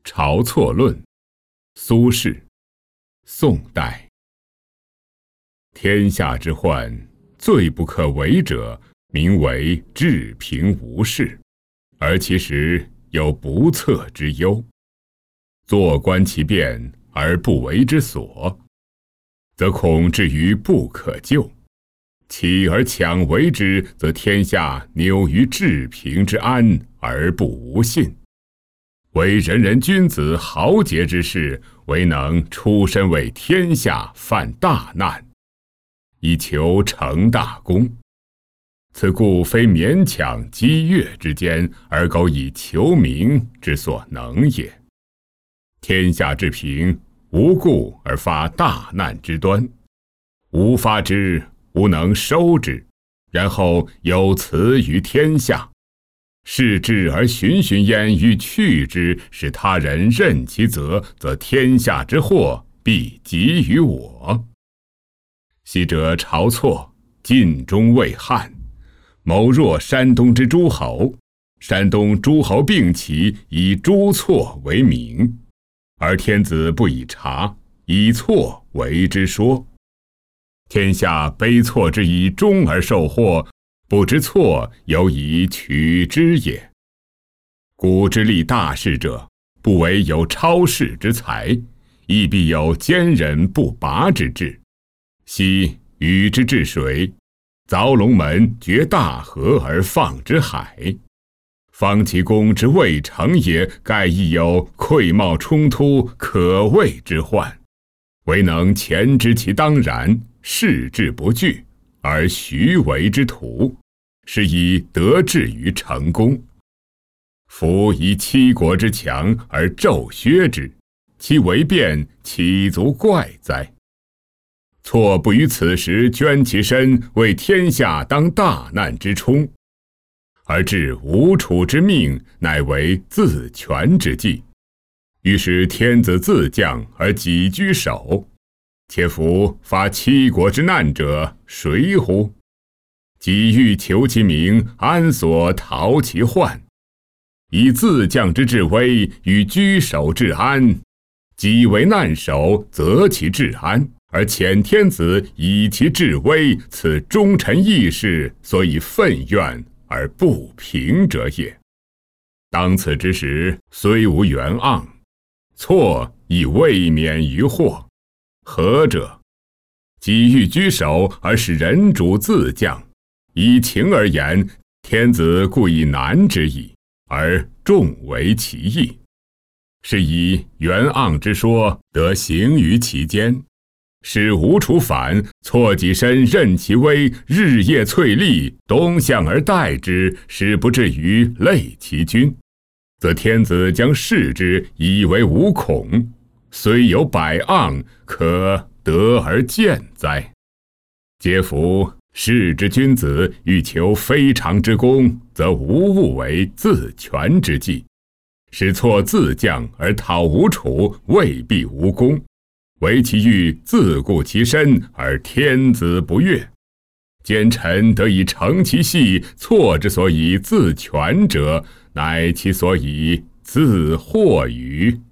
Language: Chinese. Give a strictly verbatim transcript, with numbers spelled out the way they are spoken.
晁错论，苏轼，宋代。天下之患，最不可为者，名为治平无事，而其实有不测之忧。坐观其变而不为之所，则恐至于不可救；起而强为之，则天下扭于治平之安而不无信。为人人君子豪杰之士，唯能出身为天下犯大难，以求成大功。此故非勉强激越之间，而苟以求名之所能也。天下之平，无故而发大难之端，无发之，无能收之，然后有辞于天下。视之而循循焉欲去之，使他人任其责，则天下之祸必及于我。昔者晁错，尽忠为汉，谋若山东之诸侯，山东诸侯并起，以朱错为名，而天子不以察，以错为之说。天下悲错之以忠而受祸，不知错有以取之也。古之立大事者，不惟有超世之才，亦必有坚忍不拔之志。昔禹之治水，凿龙门决大河而放之海，方其功之未成也，盖亦有溃貌冲突可畏之患，唯能前知其当然，视之不惧，而徐为之徒，是以得志于成功。夫以七国之强而骤削之，其为变岂足怪哉？错不于此时捐其身，为天下当大难之冲，而致吴楚之命，乃为自全之计。于是天子自降而己居首，且夫发七国之难者，谁乎？己欲求其名，安所逃其患？以自降之至危，与居首至安。己为难首，则其至安，而遣天子以其至危，此忠臣义士所以愤怨而不平者也。当此之时，虽无袁盎，错亦未免于祸。何者？己欲居首，而使人主自降。以情而言，天子故以难之矣，而众为其义。是以袁盎之说得行于其间，使吴楚反，错己身任其威，日夜淬砺，东向而待之，使不至于累其军，则天子将视之，以为无恐，虽有百盎，可得而见哉？嗟夫！士之君子，欲求非常之功，则无物为自全之计。使错自降而讨吴楚，未必无功，唯其欲自固其身，而天子不悦。奸臣得以成其戏，错之所以自全者，乃其所以自惑于。